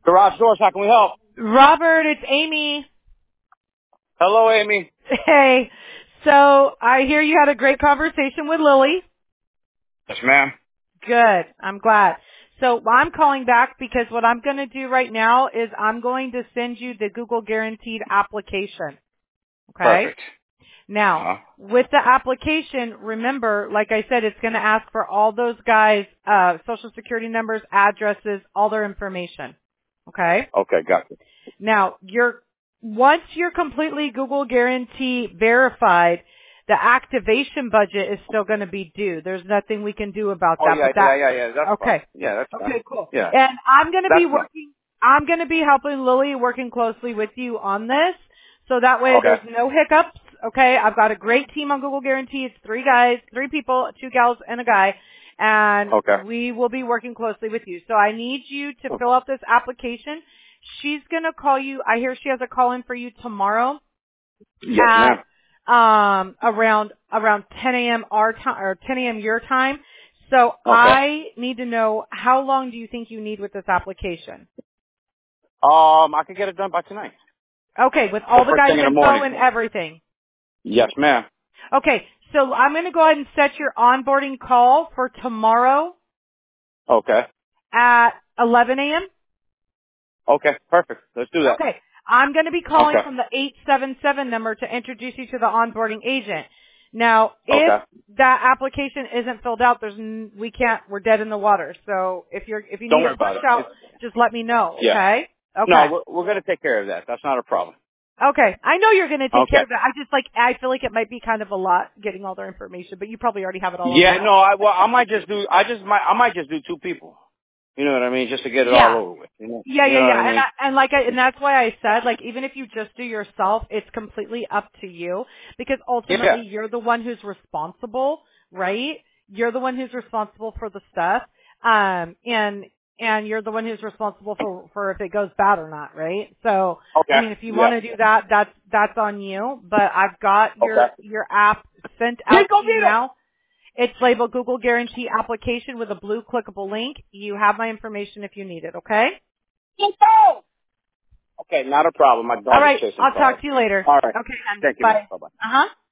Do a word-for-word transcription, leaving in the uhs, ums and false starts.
Garage Doors, how can we help? Robert, it's Amy. Hello, Amy. Hey. So I hear you had a great conversation with Lily. Yes, ma'am. Good. I'm glad. So I'm calling back because what I'm going to do right now is I'm going to send you the Google Guaranteed application. Okay? Perfect. Now, Uh-huh. with the application, remember, like I said, it's going to ask for all those guys' uh, social security numbers, addresses, all their information. Okay? Okay, got it. Now, you're, once you're completely Google Guarantee verified, the activation budget is still going to be due. There's nothing we can do about Oh, that. yeah, But that, yeah, yeah, yeah. That's okay. fine. Yeah, that's fine. Okay, cool. Yeah. And I'm going to be That's fine. working, I'm going to be helping Lily, working closely with you on this. So that way Okay. there's no hiccups. Okay. I've got a great team on Google Guarantee. It's three guys, three people, two gals and a guy. And Okay. we will be working closely with you. So I need you to fill out this application. She's going to call you. I hear she has a call in for you tomorrow Yes, at ma'am. um around around ten a.m. our time or ten a.m. your time. So Okay. I need to know, how long do you think you need with this application? Um, I could get it done by tonight. Okay, with The all the first guys' thing in the info morning. and everything. Yes, ma'am. Okay, so I'm going to go ahead and set your onboarding call for tomorrow Okay. at eleven a.m. Okay, perfect. Let's do that. Okay. I'm going to be calling Okay. from the eight seven seven number to introduce you to the onboarding agent. Now, if Okay. that application isn't filled out, there's n- we can't, we're dead in the water. So if you're, if you Don't need worry a push about it. out, It's, just let me know, yeah. okay? No, Okay. we're, we're going to take care of that. That's not a problem. Okay. I know you're going to take care Okay. of it. I just like, I feel like it might be kind of a lot getting all their information, but you probably already have it all Yeah, over. no, I well, I might just do. I just might. I might just do two people. You know what I mean? Just to get it all Yeah. over with. You know. Yeah, You yeah, know what I yeah. And mean? I, and like I, and that's why I said, like, even if you just do yourself, it's completely up to you, because Yeah. ultimately you're the one who's responsible, right? You're the one who's responsible for the stuff. Um, and, and you're the one who's responsible for, for if it goes bad or not, right? So, I Okay. mean, if you want Yeah. to do that, that's, that's on you, but I've got Okay. your, your app sent out Chico to you Vito. now. It's labeled Google Guarantee Application with a blue clickable link. You have my information if you need it, okay? Chico. Okay, not a problem. My All dog is right. chasing I'll cars. talk to you later. All right. Okay, then. Thank you, man. Bye. Bye bye. Uh-huh.